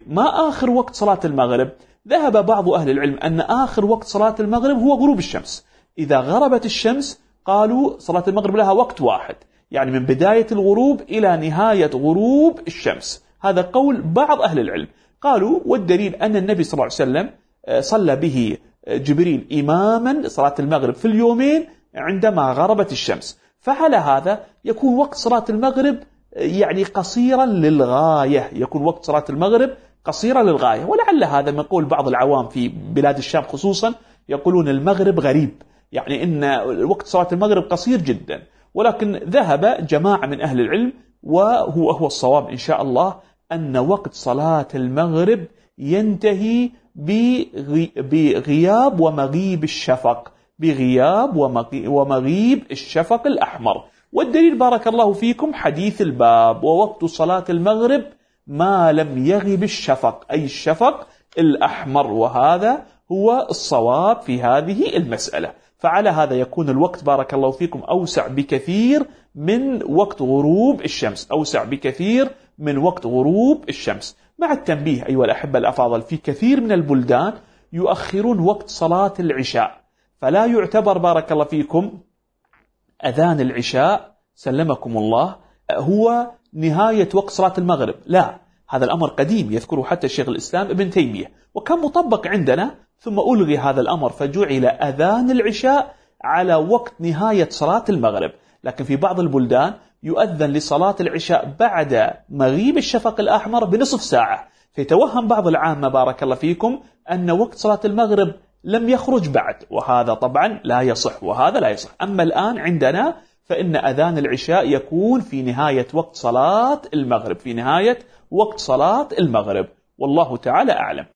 ما آخر وقت صلاة المغرب؟ ذهب بعض أهل العلم أن آخر وقت صلاة المغرب هو غروب الشمس. إذا غربت الشمس قالوا صلاة المغرب لها وقت واحد، يعني من بداية الغروب إلى نهاية غروب الشمس. هذا قول بعض أهل العلم. قالوا والدليل أن النبي صلى الله عليه وسلم صلى به جبريل إماما صلاة المغرب في اليومين عندما غربت الشمس، فعلى هذا يكون وقت صلاة المغرب يعني قصيرا للغاية، يكون وقت صلاة المغرب قصيرا للغاية. ولعل هذا من قول بعض العوام في بلاد الشام خصوصا، يقولون المغرب غريب، يعني إن وقت صلاة المغرب قصير جدا. ولكن ذهب جماعة من أهل العلم وهو الصواب إن شاء الله أن وقت صلاة المغرب ينتهي بغياب ومغيب الشفق، بغياب ومغيب الشفق الأحمر. والدليل بارك الله فيكم حديث الباب: ووقت صلاة المغرب ما لم يغب الشفق، أي الشفق الأحمر. وهذا هو الصواب في هذه المسألة. فعلى هذا يكون الوقت بارك الله فيكم أوسع بكثير من وقت غروب الشمس، أوسع بكثير من وقت غروب الشمس. مع التنبيه أيها الأحبة الأفاضل، في كثير من البلدان يؤخرون وقت صلاة العشاء، فلا يعتبر بارك الله فيكم أذان العشاء سلمكم الله هو نهاية وقت صلاة المغرب، لا، هذا الأمر قديم يذكره حتى الشيخ الإسلام ابن تيمية، وكان مطبق عندنا، ثم ألغي هذا الأمر فجعل أذان العشاء على وقت نهاية صلاة المغرب. لكن في بعض البلدان يؤذن لصلاة العشاء بعد مغيب الشفق الأحمر بنصف ساعة، فيتوهم بعض العامة بارك الله فيكم أن وقت صلاة المغرب لم يخرج بعد، وهذا طبعا لا يصح، وهذا لا يصح. أما الآن عندنا فإن أذان العشاء يكون في نهاية وقت صلاة المغرب، في نهاية وقت صلاة المغرب، والله تعالى أعلم.